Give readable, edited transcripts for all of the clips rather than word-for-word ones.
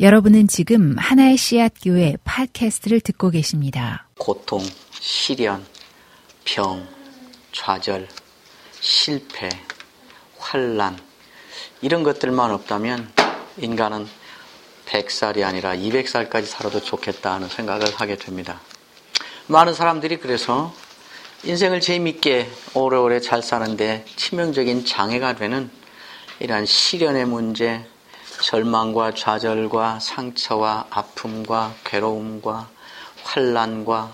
여러분은 지금 하나의 씨앗 교회 팟캐스트를 듣고 계십니다. 고통, 시련, 병, 좌절, 실패, 환난 이런 것들만 없다면 인간은 100살이 아니라 200살까지 살아도 좋겠다 하는 생각을 하게 됩니다. 많은 사람들이 그래서 인생을 재미있게 오래오래 잘 사는데 치명적인 장애가 되는 이러한 시련의 문제, 절망과 좌절과 상처와 아픔과 괴로움과 환난과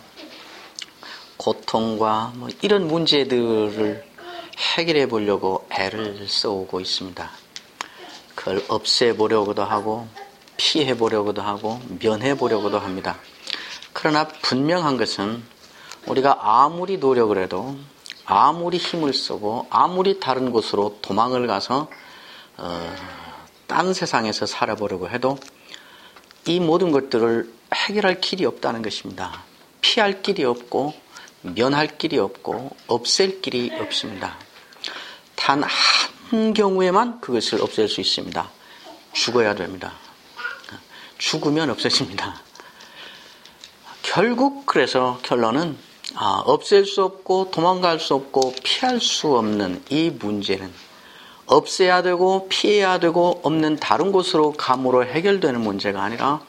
고통과 이런 문제들을 해결해 보려고 애를 써오고 있습니다. 그걸 없애보려고도 하고 피해보려고도 하고 면해보려고도 합니다. 그러나 분명한 것은 우리가 아무리 노력을 해도 아무리 힘을 쓰고 아무리 다른 곳으로 도망을 가서 딴 세상에서 살아보려고 해도 이 모든 것들을 해결할 길이 없다는 것입니다. 피할 길이 없고 면할 길이 없고 없앨 길이 없습니다. 단 한 경우에만 그것을 없앨 수 있습니다. 죽어야 됩니다. 죽으면 없어집니다. 결국 그래서 결론은 없앨 수 없고 도망갈 수 없고 피할 수 없는 이 문제는 없애야 되고 피해야 되고 없는 다른 곳으로 감으로 해결되는 문제가 아니라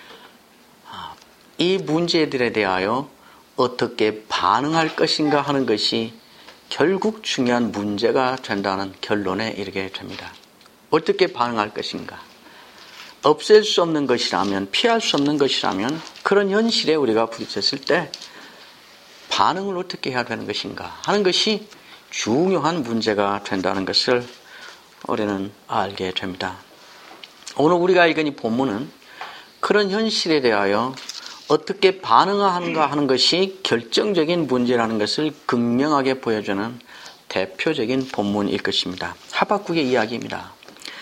이 문제들에 대하여 어떻게 반응할 것인가 하는 것이 결국 중요한 문제가 된다는 결론에 이르게 됩니다. 어떻게 반응할 것인가? 없앨 수 없는 것이라면, 피할 수 없는 것이라면 그런 현실에 우리가 부딪혔을 때 반응을 어떻게 해야 되는 것인가 하는 것이 중요한 문제가 된다는 것을 우리는 알게 됩니다. 오늘 우리가 읽은 이 본문은 그런 현실에 대하여 어떻게 반응하는가 하는 것이 결정적인 문제라는 것을 극명하게 보여주는 대표적인 본문일 것입니다. 하박국의 이야기입니다.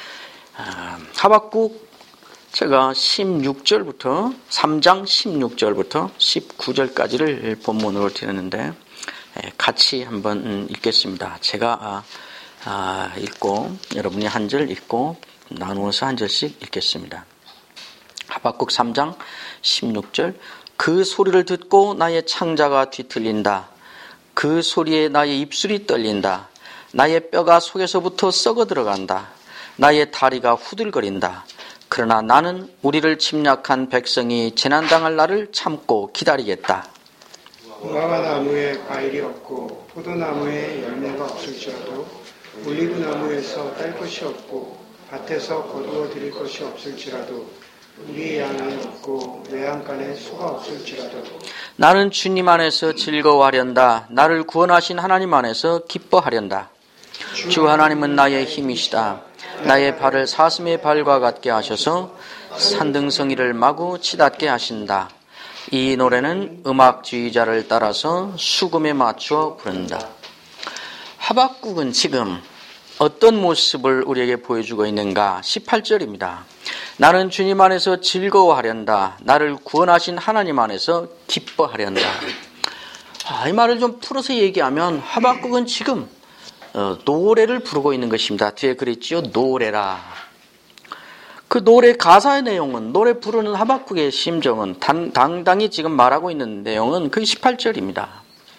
하박국 제가 16절부터 3장 16절부터 19절까지를 본문으로 드렸는데 같이 한번 읽겠습니다. 제가 읽고 여러분이 한 절 읽고 나누어서 한 절씩 읽겠습니다. 하박국 3장 16절 그 소리를 듣고 나의 창자가 뒤틀린다. 그 소리에 나의 입술이 떨린다. 나의 뼈가 속에서부터 썩어 들어간다. 나의 다리가 후들거린다. 그러나 나는 우리를 침략한 백성이 재난당할 날을 참고 기다리겠다. 무화과 나무에 과일이 없고 포도나무에 열매가 없을지라도 올리브나무에서 딸 것이 없고 밭에서 거두어 드릴 것이 없을지라도 우리 양이 없고 외양간에 소가 없을지라도 나는 주님 안에서 즐거워하련다. 나를 구원하신 하나님 안에서 기뻐하련다. 주 하나님은 나의 힘이시다. 나의 발을 사슴의 발과 같게 하셔서 산등성이를 마구 치닫게 하신다. 이 노래는 음악주의자를 따라서 수금에 맞추어 부른다. 하박국은 지금 어떤 모습을 우리에게 보여주고 있는가? 18절입니다. 나는 주님 안에서 즐거워하련다. 나를 구원하신 하나님 안에서 기뻐하련다. 이 말을 좀 풀어서 얘기하면 하박국은 지금 노래를 부르고 있는 것입니다. 뒤에 그랬지요. 노래라. 그 노래 가사의 내용은 노래 부르는 하박국의 심정은 당당히 지금 말하고 있는 내용은 그 18절입니다.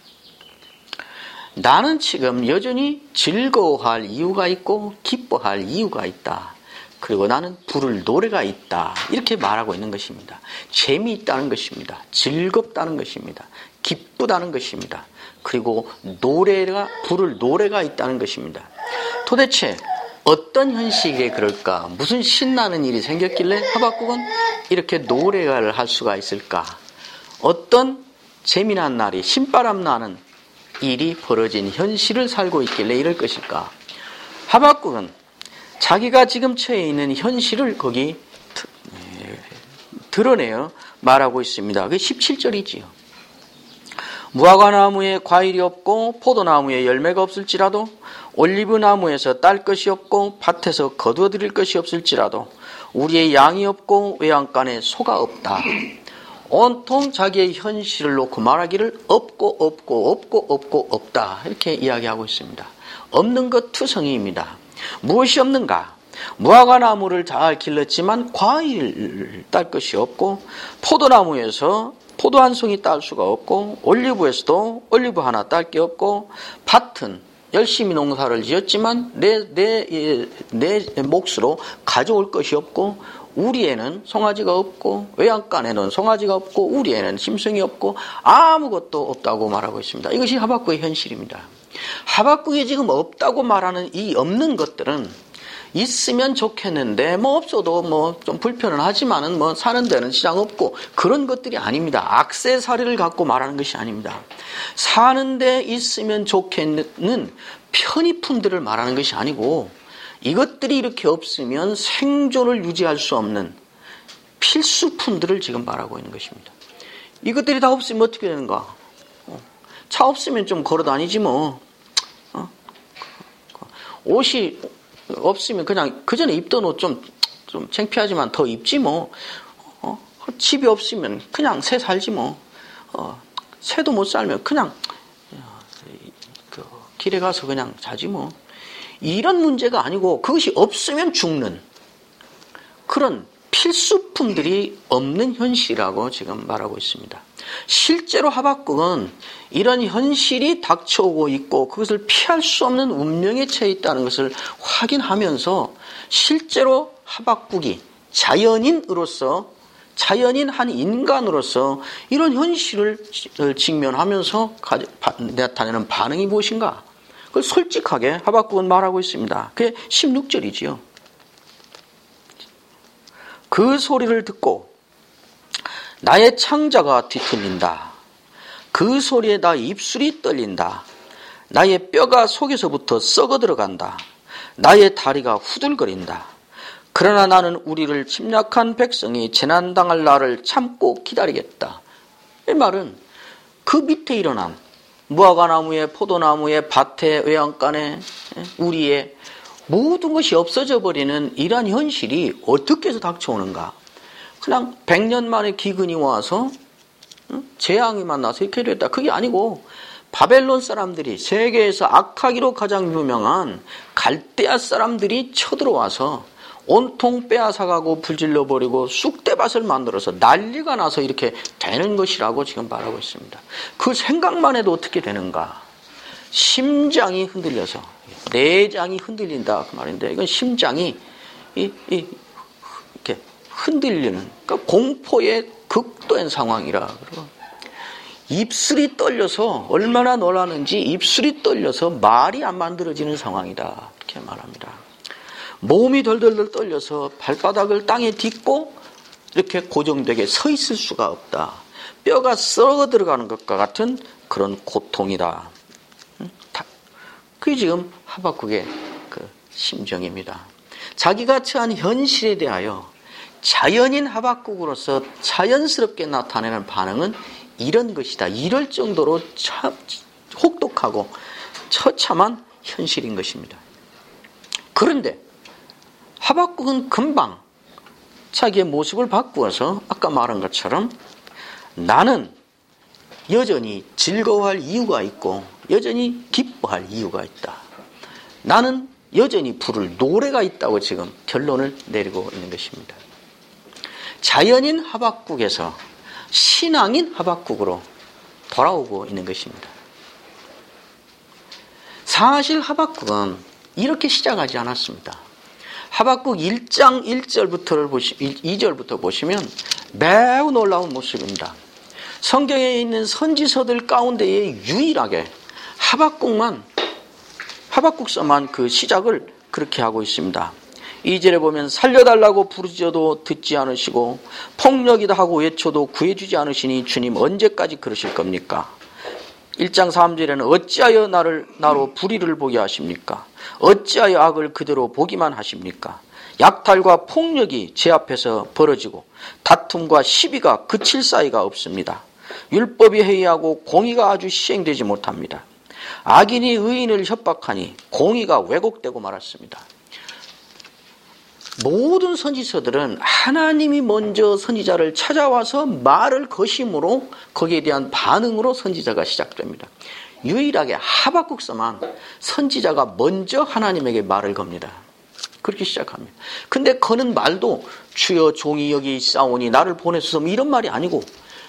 나는 지금 여전히 즐거워할 이유가 있고 기뻐할 이유가 있다. 그리고 나는 부를 노래가 있다. 이렇게 말하고 있는 것입니다. 재미있다는 것입니다. 즐겁다는 것입니다. 기쁘다는 것입니다. 그리고 부를 노래가 있다는 것입니다. 도대체 어떤 현실에 그럴까? 무슨 신나는 일이 생겼길래 하박국은 이렇게 노래를 할 수가 있을까? 어떤 재미난 날이 신바람 나는 일이 벌어진 현실을 살고 있길래 이럴 것일까? 하박국은 자기가 지금 처해 있는 현실을 거기 드러내어 말하고 있습니다. 그게 17절이지요. 무화과 나무에 과일이 없고 포도나무에 열매가 없을지라도 올리브 나무에서 딸 것이 없고 밭에서 거두어 드릴 것이 없을지라도 우리의 양이 없고 외양간에 소가 없다. 온통 자기의 현실을 놓고 말하기를 없고 없다. 이렇게 이야기하고 있습니다. 없는 것 투성이입니다. 무엇이 없는가? 무화과나무를 잘 길렀지만 과일을 딸 것이 없고, 포도나무에서 포도 한 송이 딸 수가 없고, 올리브에서도 올리브 하나 딸 게 없고, 밭은 열심히 농사를 지었지만 내 몫으로 가져올 것이 없고, 우리에는 송아지가 없고, 외양간에는 송아지가 없고, 우리에는 심성이 없고, 아무것도 없다고 말하고 있습니다. 이것이 하박국의 현실입니다. 하박국이 지금 없다고 말하는 이 없는 것들은 있으면 좋겠는데, 뭐 없어도 뭐 좀 불편은 하지만은 뭐 사는 데는 시장 없고, 그런 것들이 아닙니다. 액세서리를 갖고 말하는 것이 아닙니다. 사는 데 있으면 좋겠는 편의품들을 말하는 것이 아니고, 이것들이 이렇게 없으면 생존을 유지할 수 없는 필수품들을 지금 말하고 있는 것입니다. 이것들이 다 없으면 어떻게 되는가? 차 없으면 좀 걸어 다니지 뭐. 옷이 없으면 그냥 그 전에 입던 옷 좀 창피하지만 더 입지 뭐. 집이 없으면 그냥 새 살지 뭐. 새도 못 살면 그냥 길에 가서 그냥 자지 뭐. 이런 문제가 아니고, 그것이 없으면 죽는 그런 필수품들이 없는 현실이라고 지금 말하고 있습니다. 실제로 하박국은 이런 현실이 닥쳐오고 있고, 그것을 피할 수 없는 운명에 처해 있다는 것을 확인하면서, 실제로 하박국이 자연인으로서, 자연인 한 인간으로서 이런 현실을 직면하면서 나타내는 반응이 무엇인가? 그걸 솔직하게 하박국은 말하고 있습니다. 그게 16절이지요. 그 소리를 듣고 나의 창자가 뒤틀린다. 그 소리에 나 입술이 떨린다. 나의 뼈가 속에서부터 썩어 들어간다. 나의 다리가 후들거린다. 그러나 나는 우리를 침략한 백성이 재난당할 날을 참고 기다리겠다. 이 말은 그 밑에 일어난 무화과나무에 포도나무에 밭에 외양간에 우리의 모든 것이 없어져 버리는 이러한 현실이 어떻게 해서 닥쳐오는가? 그냥 100년 만에 기근이 와서 재앙이 만나서 이렇게 됐다. 그게 아니고, 바벨론 사람들이, 세계에서 악하기로 가장 유명한 갈대아 사람들이 쳐들어와서 온통 빼앗아가고 불질러버리고 쑥대밭을 만들어서 난리가 나서 이렇게 되는 것이라고 지금 말하고 있습니다. 그 생각만 해도 어떻게 되는가? 심장이 흔들려서, 내장이 흔들린다 그 말인데, 이건 심장이 이렇게 흔들리는, 그러니까 공포의 극도인 상황이라. 그리고 입술이 떨려서, 얼마나 놀라는지 입술이 떨려서 말이 안 만들어지는 상황이다, 이렇게 말합니다. 몸이 덜덜덜 떨려서 발바닥을 땅에 딛고 이렇게 고정되게 서 있을 수가 없다. 뼈가 썩어 들어가는 것과 같은 그런 고통이다. 그게 지금 하박국의 그 심정입니다. 자기가 처한 현실에 대하여 자연인 하박국으로서 자연스럽게 나타내는 반응은 이런 것이다. 이럴 정도로 참 혹독하고 처참한 현실인 것입니다. 그런데 하박국은 금방 자기의 모습을 바꾸어서 아까 말한 것처럼 나는 여전히 즐거워할 이유가 있고 여전히 기뻐할 이유가 있다. 나는 여전히 부를 노래가 있다고 지금 결론을 내리고 있는 것입니다. 자연인 하박국에서 신앙인 하박국으로 돌아오고 있는 것입니다. 사실 하박국은 이렇게 시작하지 않았습니다. 하박국 1장 2절부터 보시면 매우 놀라운 모습입니다. 성경에 있는 선지서들 가운데에 유일하게 하박국서만 그 시작을 그렇게 하고 있습니다. 2절에 보면 살려달라고 부르짖어도 듣지 않으시고 폭력이다 하고 외쳐도 구해주지 않으시니 주님 언제까지 그러실 겁니까? 1장 3절에는 어찌하여 나로 불의를 보게 하십니까? 어찌하여 악을 그대로 보기만 하십니까? 약탈과 폭력이 제 앞에서 벌어지고 다툼과 시비가 그칠 사이가 없습니다. 율법이 해이하고 공의가 아주 시행되지 못합니다. 악인이 의인을 협박하니 공의가 왜곡되고 말았습니다. 모든 선지서들은 하나님이 먼저 선지자를 찾아와서 말을 거심으로 거기에 대한 반응으로 선지자가 시작됩니다. 유일하게 하박국서만 선지자가 먼저 하나님에게 말을 겁니다. 그렇게 시작합니다. 근데 거는 말도 주여 종이 여기 있사오니 나를 보내소서 뭐 이런 말이 아니고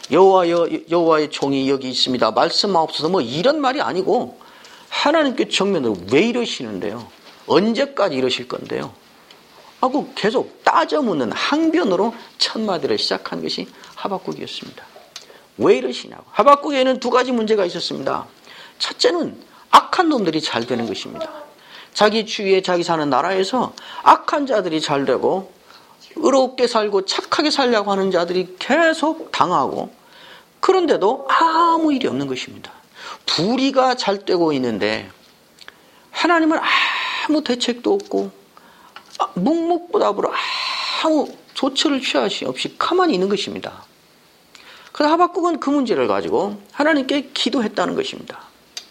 여호와의 종이 여기 있습니다. 말씀하옵소서 뭐 이런 말이 아니고 하나님께 정면으로 왜 이러시는데요? 언제까지 이러실 건데요? 하고 계속 따져 묻는 항변으로 첫 마디를 시작한 것이 하박국이었습니다. 왜 이러시냐고. 하박국에는 두 가지 문제가 있었습니다. 첫째는 악한 놈들이 잘 되는 것입니다. 자기 주위에 자기 사는 나라에서 악한 자들이 잘 되고 의롭게 살고 착하게 살려고 하는 자들이 계속 당하고 그런데도 아무 일이 없는 것입니다. 불의가 잘 되고 있는데 하나님은 아무 대책도 없고 묵묵부답으로 아무 조처를 취하시 없이 가만히 있는 것입니다. 그래서 하박국은 그 문제를 가지고 하나님께 기도했다는 것입니다.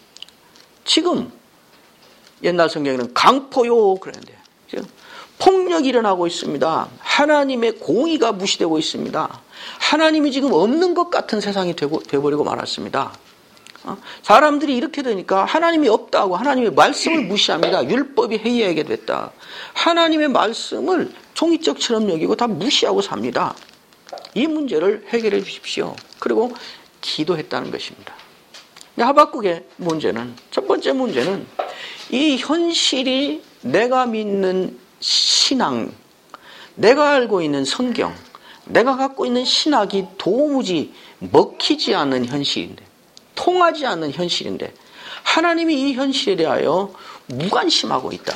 지금 옛날 성경에는 강포요 그러는데 폭력이 일어나고 있습니다. 하나님의 공의가 무시되고 있습니다. 하나님이 지금 없는 것 같은 세상이 되어버리고 말았습니다. 사람들이 이렇게 되니까 하나님이 없다고 하나님의 말씀을 무시합니다. 율법이 해이하게 됐다. 하나님의 말씀을 종이적처럼 여기고 다 무시하고 삽니다. 이 문제를 해결해 주십시오. 그리고 기도했다는 것입니다. 하박국의 문제는 첫 번째 문제는 이 현실이 내가 믿는 신앙, 내가 알고 있는 성경, 내가 갖고 있는 신학이 도무지 먹히지 않는 현실인데 통하지 않는 현실인데 하나님이 이 현실에 대하여 무관심하고 있다.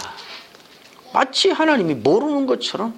마치 하나님이 모르는 것처럼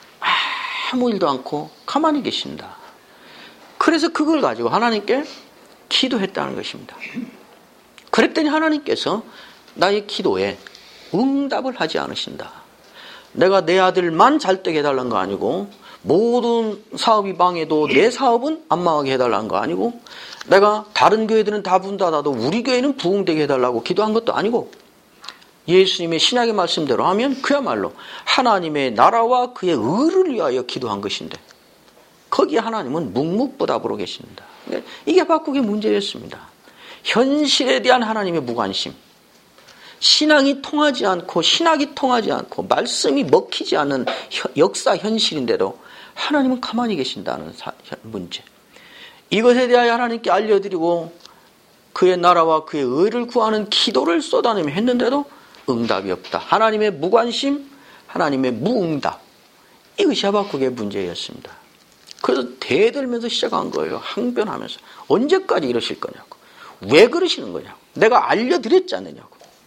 아무 일도 않고 가만히 계신다. 그래서 그걸 가지고 하나님께 기도했다는 것입니다. 그랬더니 하나님께서 나의 기도에 응답을 하지 않으신다. 내가 내 아들만 잘 되게 해달라는 거 아니고 모든 사업이 망해도 내 사업은 안 망하게 해달라는 거 아니고 내가 다른 교회들은 다 문 닫아도 우리 교회는 부흥되게 해달라고 기도한 것도 아니고 예수님의 신약의 말씀대로 하면 그야말로 하나님의 나라와 그의 의를 위하여 기도한 것인데 거기에 하나님은 묵묵부답으로 계십니다. 이게 하박국의 문제였습니다. 현실에 대한 하나님의 무관심, 신앙이 통하지 않고 신학이 통하지 않고 말씀이 먹히지 않는 역사 현실인데도 하나님은 가만히 계신다는 문제. 이것에 대하여 하나님께 알려드리고 그의 나라와 그의 의를 구하는 기도를 쏟아내며 했는데도 응답이 없다. 하나님의 무관심, 하나님의 무응답. 이것이 하박국의 문제였습니다. 그래서 대들면서 시작한 거예요. 항변하면서. 언제까지 이러실 거냐고. 왜 그러시는 거냐고. 내가 알려드렸지 않느냐고.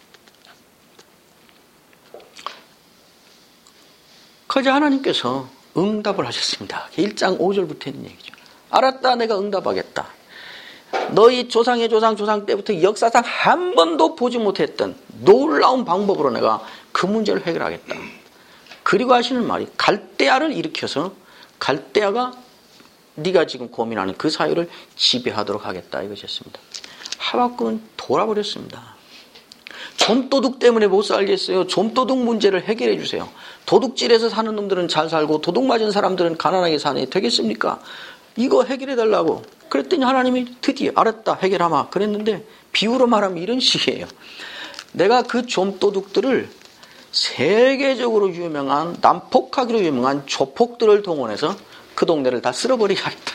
그저 하나님께서 응답을 하셨습니다. 1장 5절부터 있는 얘기죠. 알았다, 내가 응답하겠다. 너희 조상의 조상 때부터 역사상 한 번도 보지 못했던 놀라운 방법으로 내가 그 문제를 해결하겠다. 그리고 하시는 말이 갈대아를 일으켜서 갈대아가 네가 지금 고민하는 그 사유를 지배하도록 하겠다 이것이었습니다. 하박국은 돌아버렸습니다. 좀도둑 때문에 못 살겠어요. 좀도둑 문제를 해결해 주세요. 도둑질에서 사는 놈들은 잘 살고 도둑 맞은 사람들은 가난하게 사네. 되겠습니까? 이거 해결해 달라고. 그랬더니 하나님이 드디어 알았다 해결하마 그랬는데 비유로 말하면 이런 식이에요. 내가 그 좀도둑들을 세계적으로 유명한 난폭하기로 유명한 조폭들을 동원해서 그 동네를 다 쓸어버리게 하겠다.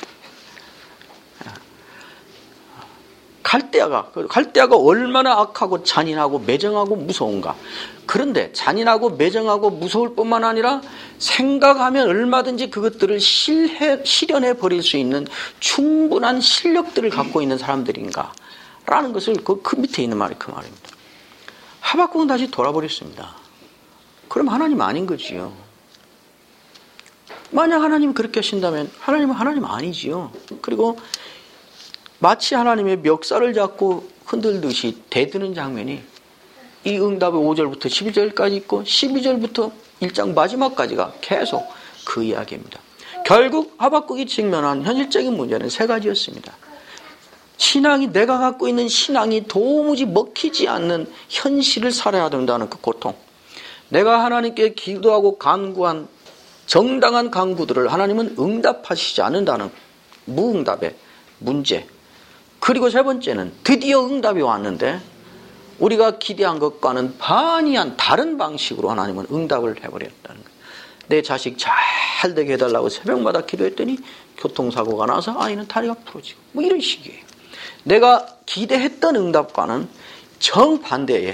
갈대아가 얼마나 악하고 잔인하고 매정하고 무서운가. 그런데 잔인하고 매정하고 무서울 뿐만 아니라 생각하면 얼마든지 그것들을 실현해 버릴 수 있는 충분한 실력들을 갖고 있는 사람들인가 라는 것을 그 밑에 있는 말이 그 말입니다. 하박국은 다시 돌아버렸습니다. 그럼 하나님 아닌 거지요. 만약 하나님이 그렇게 하신다면 하나님은 하나님 아니지요. 그리고 마치 하나님의 멱살을 잡고 흔들듯이 대드는 장면이 이 응답의 5절부터 12절까지 있고 12절부터 1장 마지막까지가 계속 그 이야기입니다. 결국 하박국이 직면한 현실적인 문제는 세 가지였습니다. 신앙이 내가 갖고 있는 신앙이 도무지 먹히지 않는 현실을 살아야 된다는 그 고통. 내가 하나님께 기도하고 간구한 정당한 간구들을 하나님은 응답하시지 않는다는 무응답의 문제. 그리고 세 번째는 드디어 응답이 왔는데 우리가 기대한 것과는 반이한 다른 방식으로 하나님은 응답을 해버렸다는 거예요. 내 자식 잘 되게 해달라고 새벽마다 기도했더니 교통사고가 나서 아이는 다리가 부러지고 뭐 이런 식이에요. 내가 기대했던 응답과는 정반대의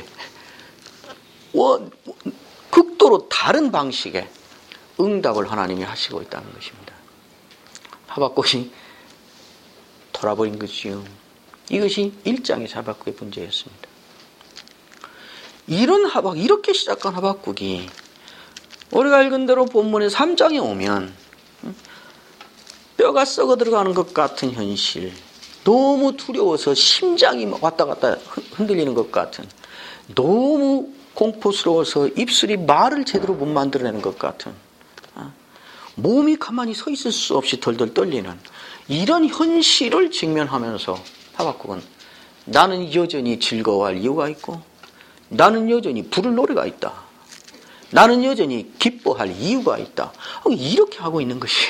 극도로 다른 방식의 응답을 하나님이 하시고 있다는 것입니다. 하박국이 돌아버린 것이요. 이것이 1장의 하박국의 문제였습니다. 이렇게 시작한 하박국이 우리가 읽은 대로 본문의 3장에 오면 뼈가 썩어 들어가는 것 같은 현실, 너무 두려워서 심장이 왔다 갔다 흔들리는 것 같은, 너무 공포스러워서 입술이 말을 제대로 못 만들어내는 것 같은, 몸이 가만히 서 있을 수 없이 덜덜 떨리는 이런 현실을 직면하면서 하박국은 나는 여전히 즐거워할 이유가 있고 나는 여전히 부를 노래가 있다. 나는 여전히 기뻐할 이유가 있다. 이렇게 하고 있는 것이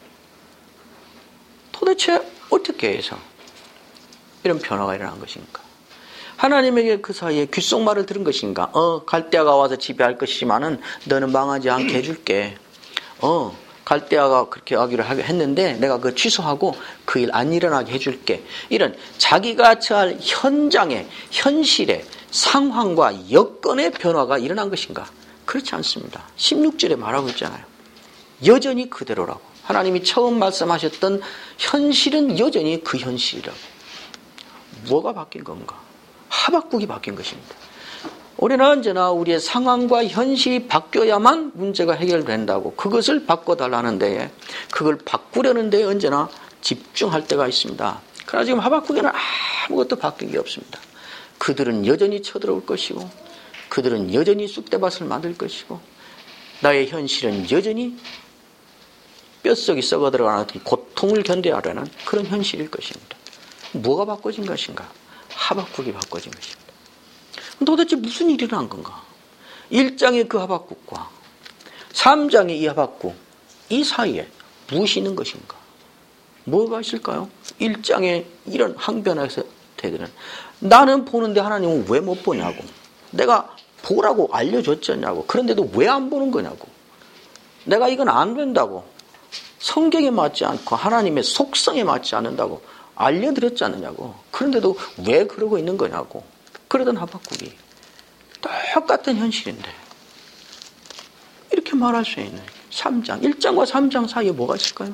도대체 어떻게 해서 이런 변화가 일어난 것인가? 하나님에게 그 사이에 귓속말을 들은 것인가? 갈대아가 와서 지배할 것이지만은 너는 망하지 않게 해줄게. 갈대아가 그렇게 하기로 했는데 내가 그거 취소하고 그 일 안 일어나게 해줄게. 이런 자기가 처할 현장의 현실의 상황과 여건의 변화가 일어난 것인가? 그렇지 않습니다. 16절에 말하고 있잖아요. 여전히 그대로라고. 하나님이 처음 말씀하셨던 현실은 여전히 그 현실이라고. 뭐가 바뀐 건가? 하박국이 바뀐 것입니다. 우리는 언제나 우리의 상황과 현실이 바뀌어야만 문제가 해결된다고 그것을 바꿔달라는 데에 그걸 바꾸려는 데에 언제나 집중할 때가 있습니다. 그러나 지금 하박국에는 아무것도 바뀐 게 없습니다. 그들은 여전히 쳐들어올 것이고 그들은 여전히 쑥대밭을 만들 것이고 나의 현실은 여전히 뼛속이 썩어 들어가는 고통을 견뎌야 하는 그런 현실일 것입니다. 뭐가 바꿔진 것인가? 하박국이 바꿔진 것입니다. 도대체 무슨 일이 일어난 건가? 1장의 그 하박국과 3장의 이 하박국, 이 사이에 무엇이 있는 것인가? 뭐가 있을까요? 1장의 이런 항변에서 대들은 나는 보는데 하나님은 왜 못 보냐고. 내가 보라고 알려줬잖냐고. 그런데도 왜 안 보는 거냐고. 내가 이건 안 된다고. 성경에 맞지 않고 하나님의 속성에 맞지 않는다고 알려드렸지 않느냐고. 그런데도 왜 그러고 있는 거냐고. 그러던 하박국이 똑같은 현실인데 이렇게 말할 수 있는 3장, 1장과 3장 사이에 뭐가 있을까요?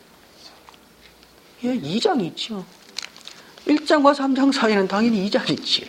2장이 있죠. 1장과 3장 사이에는 당연히 2장이 있지.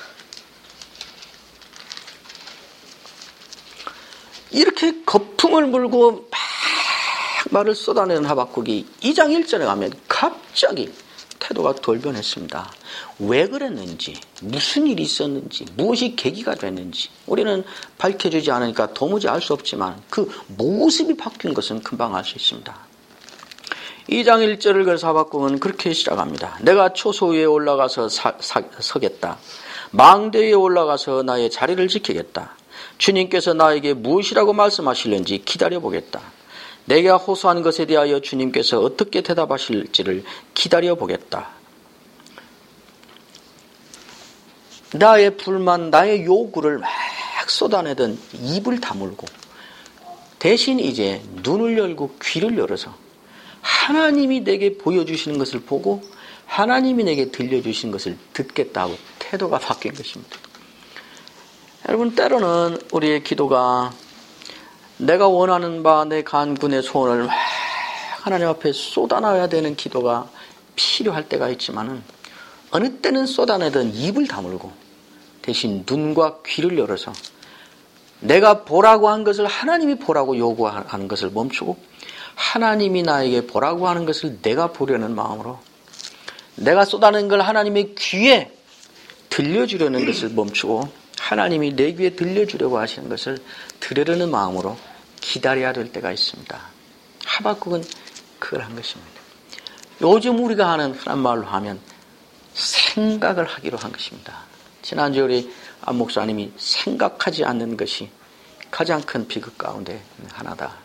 이렇게 거품을 물고 막 말을 쏟아내는 하박국이 2장 1절에 가면 갑자기 태도가 돌변했습니다. 왜 그랬는지, 무슨 일이 있었는지, 무엇이 계기가 됐는지 우리는 밝혀주지 않으니까 도무지 알 수 없지만 그 모습이 바뀐 것은 금방 알 수 있습니다. 2장 1절을 그래서 하박국은 그렇게 시작합니다. 내가 초소 위에 올라가서 서겠다. 망대 위에 올라가서 나의 자리를 지키겠다. 주님께서 나에게 무엇이라고 말씀하실는지 기다려보겠다. 내가 호소한 것에 대하여 주님께서 어떻게 대답하실지를 기다려보겠다. 나의 불만, 나의 요구를 막 쏟아내던 입을 다물고 대신 이제 눈을 열고 귀를 열어서 하나님이 내게 보여주시는 것을 보고 하나님이 내게 들려주시는 것을 듣겠다고 태도가 바뀐 것입니다. 여러분, 때로는 우리의 기도가 내가 원하는 바 내 간군의 소원을 막 하나님 앞에 쏟아놔야 되는 기도가 필요할 때가 있지만은 어느 때는 쏟아내던 입을 다물고 대신 눈과 귀를 열어서 내가 보라고 한 것을 하나님이 보라고 요구하는 것을 멈추고 하나님이 나에게 보라고 하는 것을 내가 보려는 마음으로 내가 쏟아낸 걸 하나님의 귀에 들려주려는 것을 멈추고 하나님이 내 귀에 들려주려고 하시는 것을 들으려는 마음으로 기다려야 될 때가 있습니다. 하박국은 그걸 한 것입니다. 요즘 우리가 하는 흔한 말로 하면 생각을 하기로 한 것입니다. 지난주에 우리 안 목사님이 생각하지 않는 것이 가장 큰 비극 가운데 하나다.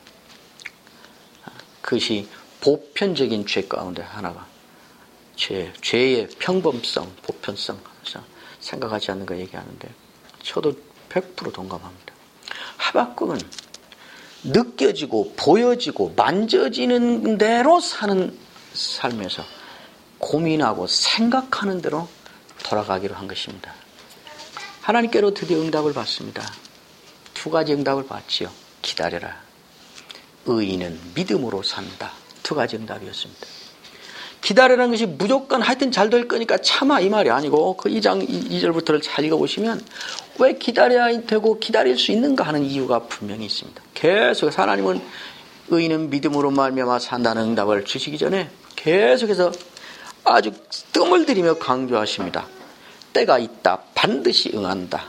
그것이 보편적인 죄 가운데 하나가 죄의 평범성, 보편성. 생각하지 않는 거 얘기하는데 저도 100% 동감합니다. 하박국은 느껴지고 보여지고 만져지는 대로 사는 삶에서 고민하고 생각하는 대로 돌아가기로 한 것입니다. 하나님께로 드디어 응답을 받습니다. 2가지 응답을 받지요. 기다려라. 의인은 믿음으로 산다. 2가지 응답이었습니다. 기다리라는 것이 무조건 하여튼 잘 될 거니까 참아 이 말이 아니고 그 2장 2절부터를 잘 읽어보시면 왜 기다려야 되고 기다릴 수 있는가 하는 이유가 분명히 있습니다. 계속해서 하나님은 의인은 믿음으로 말미암아 산다는 응답을 주시기 전에 계속해서 아주 뜸을 들이며 강조하십니다. 때가 있다. 반드시 응한다.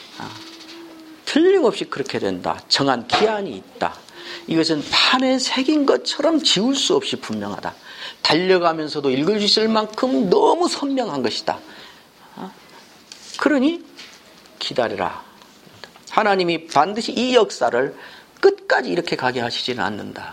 틀림없이 그렇게 된다. 정한 기한이 있다. 이것은 판에 새긴 것처럼 지울 수 없이 분명하다. 달려가면서도 읽을 수 있을 만큼 너무 선명한 것이다. 그러니 기다려라. 하나님이 반드시 이 역사를 끝까지 이렇게 가게 하시지는 않는다.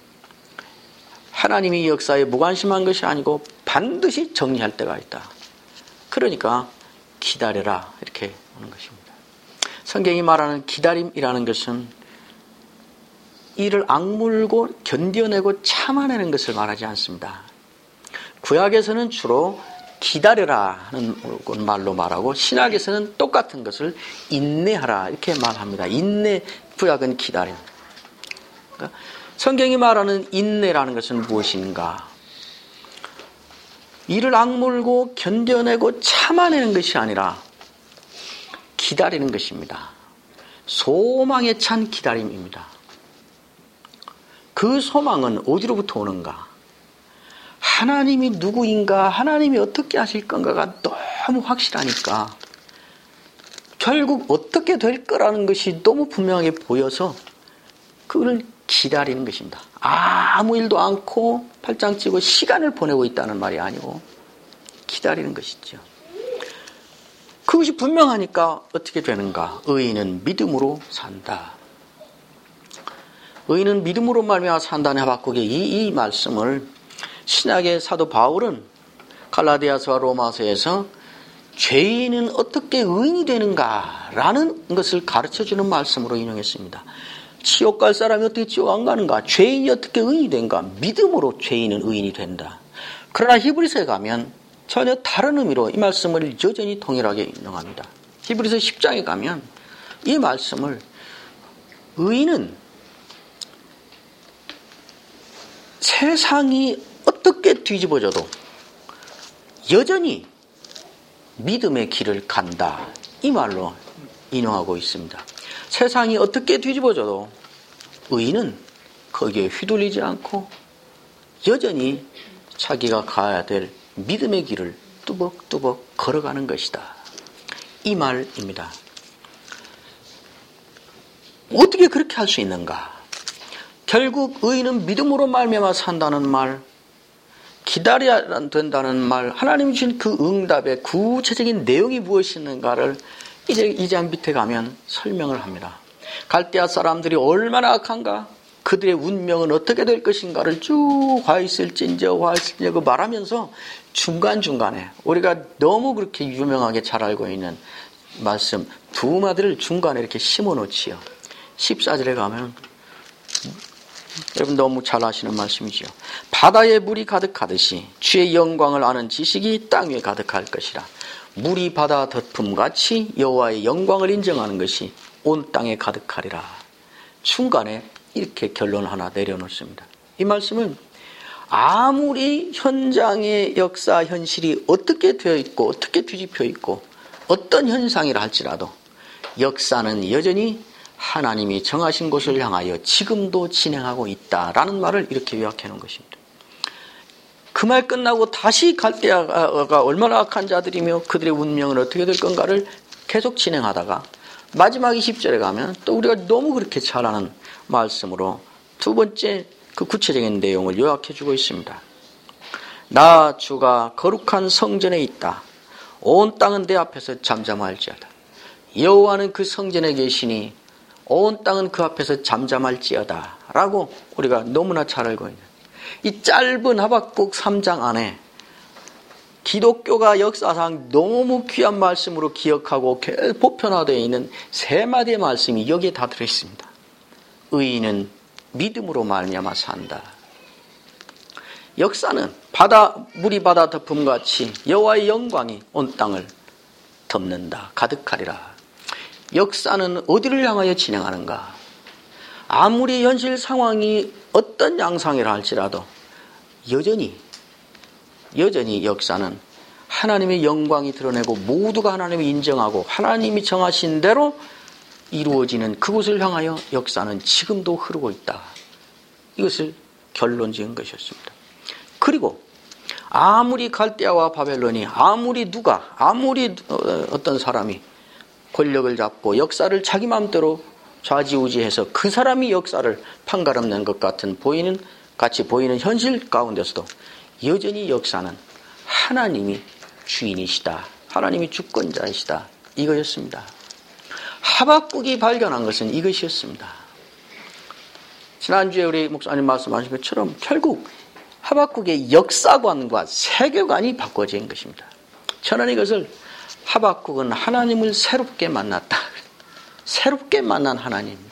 하나님이 이 역사에 무관심한 것이 아니고 반드시 정리할 때가 있다. 그러니까 기다려라 이렇게 오는 것입니다. 성경이 말하는 기다림이라는 것은 이를 악물고 견뎌내고 참아내는 것을 말하지 않습니다. 구약에서는 주로 기다려라는 말로 말하고 신약에서는 똑같은 것을 인내하라 이렇게 말합니다. 인내, 구약은 기다림. 그러니까 성경이 말하는 인내라는 것은 무엇인가? 이를 악물고 견뎌내고 참아내는 것이 아니라 기다리는 것입니다. 소망에 찬 기다림입니다. 그 소망은 어디로부터 오는가? 하나님이 누구인가? 하나님이 어떻게 하실 건가가 너무 확실하니까 결국 어떻게 될 거라는 것이 너무 분명하게 보여서 그걸 기다리는 것입니다. 아무 일도 않고 팔짱 찌고 시간을 보내고 있다는 말이 아니고 기다리는 것이죠. 그것이 분명하니까 어떻게 되는가? 의인은 믿음으로 산다. 의인은 믿음으로 말미암아 산다는 하박국의 이 말씀을 신약의 사도 바울은 갈라디아서와 로마서에서 죄인은 어떻게 의인이 되는가라는 것을 가르쳐주는 말씀으로 인용했습니다. 지옥 갈 사람이 어떻게 지옥 안 가는가? 죄인이 어떻게 의인이 된가? 믿음으로 죄인은 의인이 된다. 그러나 히브리서에 가면 전혀 다른 의미로 이 말씀을 여전히 동일하게 인용합니다. 히브리서 10장에 가면 이 말씀을 의인은 세상이 어떻게 뒤집어져도 여전히 믿음의 길을 간다. 이 말로 인용하고 있습니다. 세상이 어떻게 뒤집어져도 의인은 거기에 휘둘리지 않고 여전히 자기가 가야 될 믿음의 길을 뚜벅뚜벅 걸어가는 것이다. 이 말입니다. 어떻게 그렇게 할 수 있는가? 결국 의인은 믿음으로 말미암아 산다는 말, 기다려야 된다는 말, 하나님이 주신 그 응답의 구체적인 내용이 무엇인가를 이제 2장 밑에 가면 설명을 합니다. 갈대아 사람들이 얼마나 악한가? 그들의 운명은 어떻게 될 것인가를 쭉 화 있을진저 말하면서 중간중간에 우리가 너무 그렇게 유명하게 잘 알고 있는 말씀 2마디를 중간에 이렇게 심어놓지요. 14절에 가면 여러분 너무 잘 아시는 말씀이죠. 바다에 물이 가득하듯이 주의 영광을 아는 지식이 땅 위에 가득할 것이라. 물이 바다 덮음같이 여호와의 영광을 인정하는 것이 온 땅에 가득하리라. 중간에 이렇게 결론 하나 내려놓습니다. 이 말씀은 아무리 현장의 역사 현실이 어떻게 되어 있고 어떻게 뒤집혀 있고 어떤 현상이라 할지라도 역사는 여전히 하나님이 정하신 곳을 향하여 지금도 진행하고 있다라는 말을 이렇게 요약해 놓은 것입니다. 그 말 끝나고 다시 갈대아가 얼마나 악한 자들이며 그들의 운명은 어떻게 될 건가를 계속 진행하다가 마지막 20절에 가면 또 우리가 너무 그렇게 잘 아는 말씀으로 두 번째 그 구체적인 내용을 요약해 주고 있습니다. 나 주가 거룩한 성전에 있다. 온 땅은 내 앞에서 잠잠할지어다. 여호와는 그 성전에 계시니 온 땅은 그 앞에서 잠잠할지어다 라고 우리가 너무나 잘 알고 있는 이 짧은 하박국 3장 안에 기독교가 역사상 너무 귀한 말씀으로 기억하고 보편화되어 있는 세 마디의 말씀이 여기에 다 들어있습니다. 의인은 믿음으로 말미암아 산다. 역사는 물이 바다 덮음같이 여호와의 영광이 온 땅을 덮는다. 가득하리라. 역사는 어디를 향하여 진행하는가? 아무리 현실 상황이 어떤 양상이라 할지라도 여전히 역사는 하나님의 영광이 드러내고 모두가 하나님을 인정하고 하나님이 정하신 대로 이루어지는 그곳을 향하여 역사는 지금도 흐르고 있다. 이것을 결론 지은 것이었습니다. 그리고 아무리 갈대아와 바벨론이 아무리 어떤 사람이 권력을 잡고 역사를 자기 마음대로 좌지우지해서 그 사람이 역사를 판가름낸 것 같이 보이는 현실 가운데서도 여전히 역사는 하나님이 주인이시다. 하나님이 주권자이시다. 이거였습니다. 하박국이 발견한 것은 이것이었습니다. 지난주에 우리 목사님 말씀하신 것처럼 결국 하박국의 역사관과 세계관이 바꿔진 것입니다. 저는 이것을 하박국은 하나님을 새롭게 만났다. 새롭게 만난 하나님입니다.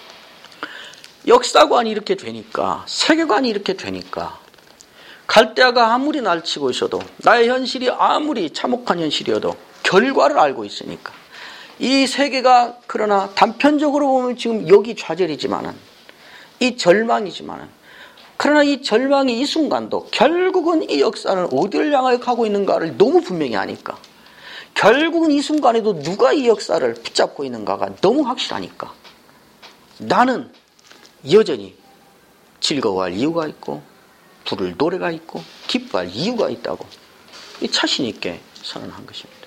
역사관이 이렇게 되니까, 세계관이 이렇게 되니까, 갈대아가 아무리 날치고 있어도, 나의 현실이 아무리 참혹한 현실이어도 결과를 알고 있으니까, 이 세계가 그러나 단편적으로 보면 지금 여기 좌절이지만은, 이 절망이지만은, 그러나 이 절망이 이 순간도 결국은 이 역사는 어디를 향하여 가고 있는가를 너무 분명히 아니까, 결국은 이 순간에도 누가 이 역사를 붙잡고 있는가가 너무 확실하니까 나는 여전히 즐거워할 이유가 있고 부를 노래가 있고 기뻐할 이유가 있다고 자신 있게 선언한 것입니다.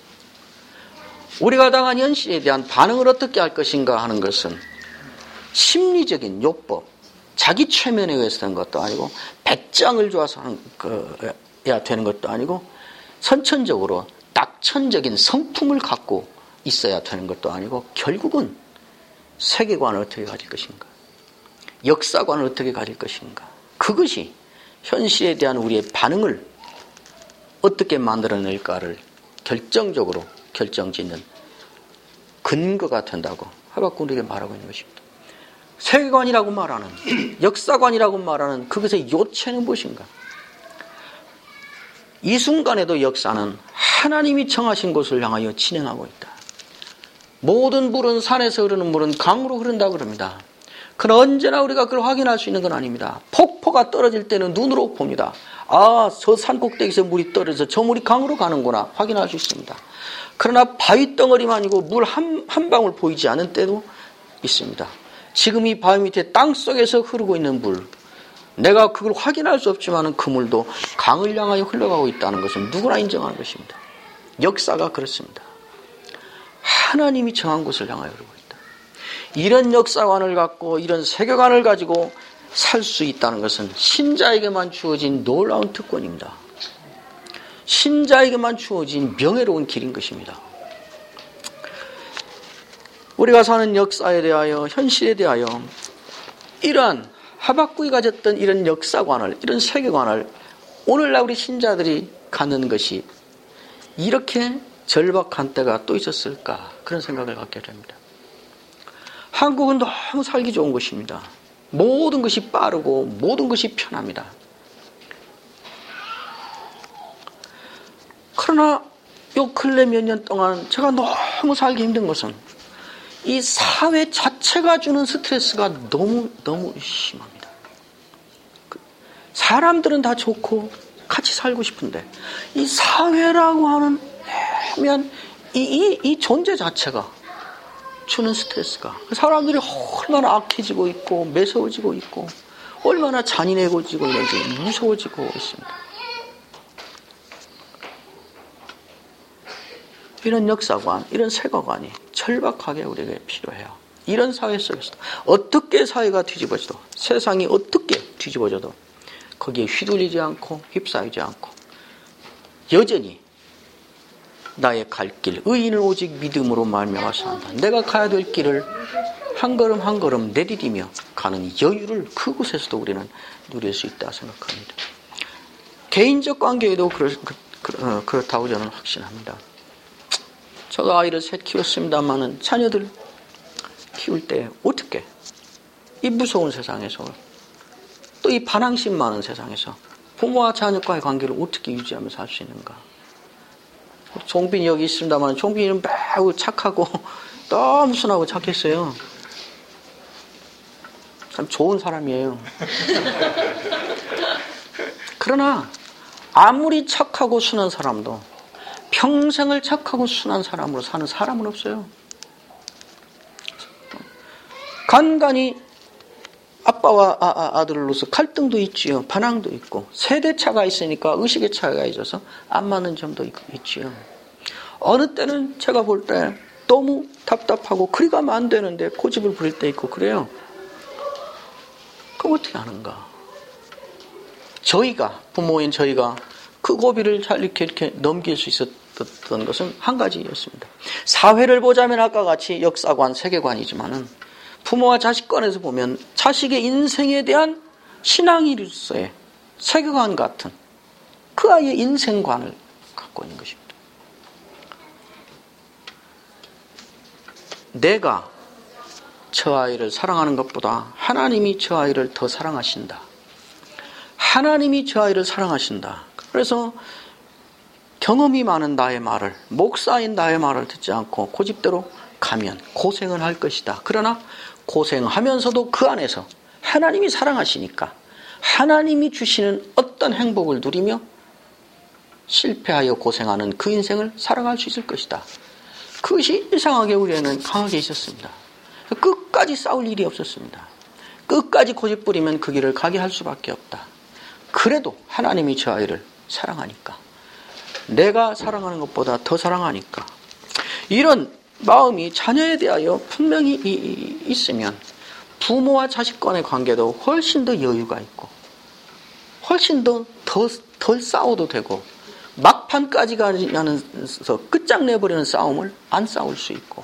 우리가 당한 현실에 대한 반응을 어떻게 할 것인가 하는 것은 심리적인 요법, 자기 최면에 의해서 되는 것도 아니고 배짱을 좋아서 해야 되는 것도 아니고 선천적으로 낙천적인 성품을 갖고 있어야 되는 것도 아니고 결국은 세계관을 어떻게 가질 것인가, 역사관을 어떻게 가질 것인가, 그것이 현실에 대한 우리의 반응을 어떻게 만들어낼까를 결정적으로 결정짓는 근거가 된다고 하박국에게 말하고 있는 것입니다. 세계관이라고 말하는, 역사관이라고 말하는 그것의 요체는 무엇인가? 이 순간에도 역사는 하나님이 정하신 곳을 향하여 진행하고 있다. 모든 물은 산에서 흐르는 물은 강으로 흐른다고 그럽니다. 그러나 언제나 우리가 그걸 확인할 수 있는 건 아닙니다. 폭포가 떨어질 때는 눈으로 봅니다. 아, 저 산 꼭대기에서 물이 떨어져서 저 물이 강으로 가는구나 확인할 수 있습니다. 그러나 바위 덩어리만이고 물 한 방울 보이지 않은 때도 있습니다. 지금 이 바위 밑에 땅 속에서 흐르고 있는 물, 내가 그걸 확인할 수 없지만 그 물도 강을 향하여 흘러가고 있다는 것은 누구나 인정하는 것입니다. 역사가 그렇습니다. 하나님이 정한 곳을 향하여 흐르고 있다. 이런 역사관을 갖고 이런 세계관을 가지고 살 수 있다는 것은 신자에게만 주어진 놀라운 특권입니다. 신자에게만 주어진 명예로운 길인 것입니다. 우리가 사는 역사에 대하여, 현실에 대하여 이러한 하박국이 가졌던 이런 역사관을, 이런 세계관을 오늘날 우리 신자들이 갖는 것이 이렇게 절박한 때가 또 있었을까, 그런 생각을 갖게 됩니다. 한국은 너무 살기 좋은 곳입니다. 모든 것이 빠르고 모든 것이 편합니다. 그러나 요 근래 몇 년 동안 제가 너무 살기 힘든 것은 이 사회 자체가 주는 스트레스가 너무 심합니다. 사람들은 다 좋고 같이 살고 싶은데 이 사회라고 하면 이 존재 자체가 주는 스트레스가, 사람들이 얼마나 악해지고 있고 매서워지고 있고 얼마나 잔인해지고 있는지 무서워지고 있습니다. 이런 역사관, 이런 세계관이 절박하게 우리에게 필요해요. 이런 사회 속에서 어떻게 사회가 뒤집어져도, 세상이 어떻게 뒤집어져도 거기에 휘둘리지 않고 휩싸이지 않고 여전히 나의 갈 길, 의인을 오직 믿음으로 말미암아서 한다. 내가 가야 될 길을 한 걸음 한 걸음 내디디며 가는 여유를 그곳에서도 우리는 누릴 수 있다 생각합니다. 개인적 관계에도 그렇다고 저는 확신합니다. 저도 아이를 셋 키웠습니다만은 자녀들 키울 때 어떻게 이 무서운 세상에서 또 이 반항심 많은 세상에서 부모와 자녀과의 관계를 어떻게 유지하면서 살 수 있는가. 종빈이 여기 있습니다만 종빈이는 매우 착하고 너무 순하고 착했어요. 참 좋은 사람이에요. 그러나 아무리 착하고 순한 사람도 평생을 착하고 순한 사람으로 사는 사람은 없어요. 간간히 아빠와 아들로서 갈등도 있지요. 반항도 있고 세대차가 있으니까 의식의 차이가 있어서 안 맞는 점도 있지요. 어느 때는 제가 볼 때 너무 답답하고 그리 가면 안 되는데 고집을 부릴 때 있고 그래요. 그럼 어떻게 하는가? 저희가 부모인 저희가 그 고비를 잘 이렇게 넘길 수 있었던 것은 한 가지였습니다. 사회를 보자면 아까 같이 역사관, 세계관이지만은 부모와 자식 간에서 보면 자식의 인생에 대한 신앙이로서의 세계관 같은 그 아이의 인생관을 갖고 있는 것입니다. 내가 저 아이를 사랑하는 것보다 하나님이 저 아이를 더 사랑하신다. 하나님이 저 아이를 사랑하신다. 그래서 경험이 많은 나의 말을, 목사인 나의 말을 듣지 않고 고집대로 가면 고생은 할 것이다. 그러나 고생하면서도 그 안에서 하나님이 사랑하시니까 하나님이 주시는 어떤 행복을 누리며 실패하여 고생하는 그 인생을 살아갈 수 있을 것이다. 그것이 이상하게 우리에는 강하게 있었습니다. 끝까지 싸울 일이 없었습니다. 끝까지 고집 부리면 그 길을 가게 할 수밖에 없다. 그래도 하나님이 저 아이를 사랑하니까, 내가 사랑하는 것보다 더 사랑하니까, 이런 마음이 자녀에 대하여 분명히 있으면 부모와 자식 간의 관계도 훨씬 더 여유가 있고 훨씬 더 덜 싸워도 되고 막판까지 가면서 끝장내버리는 싸움을 안 싸울 수 있고,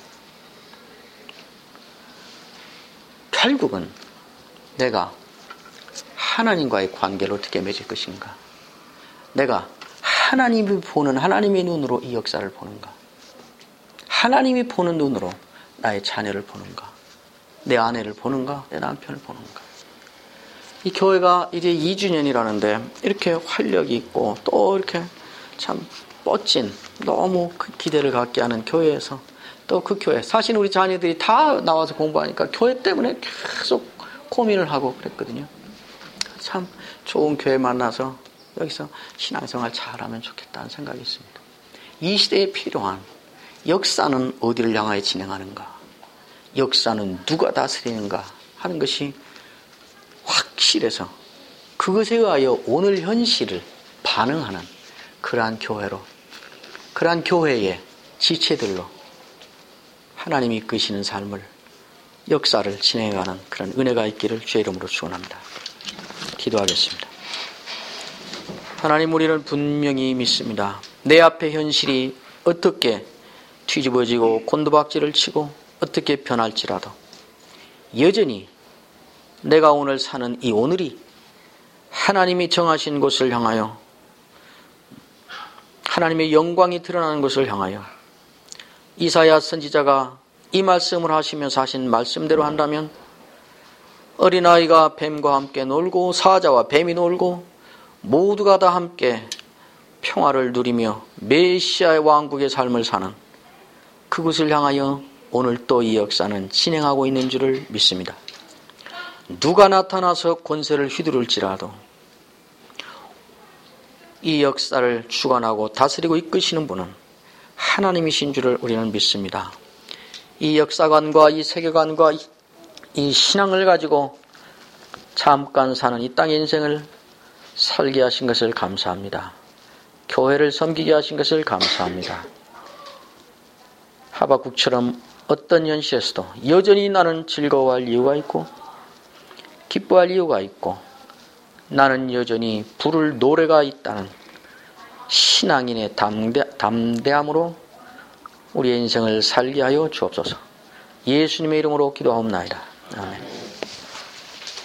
결국은 내가 하나님과의 관계를 어떻게 맺을 것인가, 내가 하나님이 보는 하나님의 눈으로 이 역사를 보는가, 하나님이 보는 눈으로 나의 자녀를 보는가, 내 아내를 보는가, 내 남편을 보는가. 이 교회가 이제 2주년이라는데 이렇게 활력이 있고 또 이렇게 참 멋진, 너무 기대를 갖게 하는 교회에서 또 그 교회, 사실 우리 자녀들이 다 나와서 공부하니까 교회 때문에 계속 고민을 하고 그랬거든요. 참 좋은 교회 만나서 여기서 신앙생활 잘하면 좋겠다는 생각이 있습니다. 이 시대에 필요한 역사는 어디를 향하여 진행하는가, 역사는 누가 다스리는가 하는 것이 확실해서 그것에 의하여 오늘 현실을 반응하는 그러한 교회로, 그러한 교회의 지체들로 하나님이 이끄시는 삶을, 역사를 진행해가는 그런 은혜가 있기를 주의 이름으로 축원합니다. 기도하겠습니다. 하나님, 우리는 분명히 믿습니다. 내 앞에 현실이 어떻게 뒤집어지고 곤두박질을 치고 어떻게 변할지라도 여전히 내가 오늘 사는 이 오늘이 하나님이 정하신 곳을 향하여, 하나님의 영광이 드러나는 것을 향하여, 이사야 선지자가 이 말씀을 하시면서 하신 말씀대로 한다면 어린아이가 뱀과 함께 놀고 사자와 뱀이 놀고 모두가 다 함께 평화를 누리며 메시아의 왕국의 삶을 사는 그곳을 향하여 오늘 또 이 역사는 진행하고 있는 줄을 믿습니다. 누가 나타나서 권세를 휘두를지라도 이 역사를 주관하고 다스리고 이끄시는 분은 하나님이신 줄을 우리는 믿습니다. 이 역사관과 이 세계관과 이 신앙을 가지고 잠깐 사는 이 땅의 인생을 살게 하신 것을 감사합니다. 교회를 섬기게 하신 것을 감사합니다. 하박국처럼 어떤 현실에서도 여전히 나는 즐거워할 이유가 있고 기뻐할 이유가 있고 나는 여전히 부를 노래가 있다는 신앙인의 담대함으로 우리의 인생을 살게 하여 주옵소서. 예수님의 이름으로 기도하옵나이다. 아멘.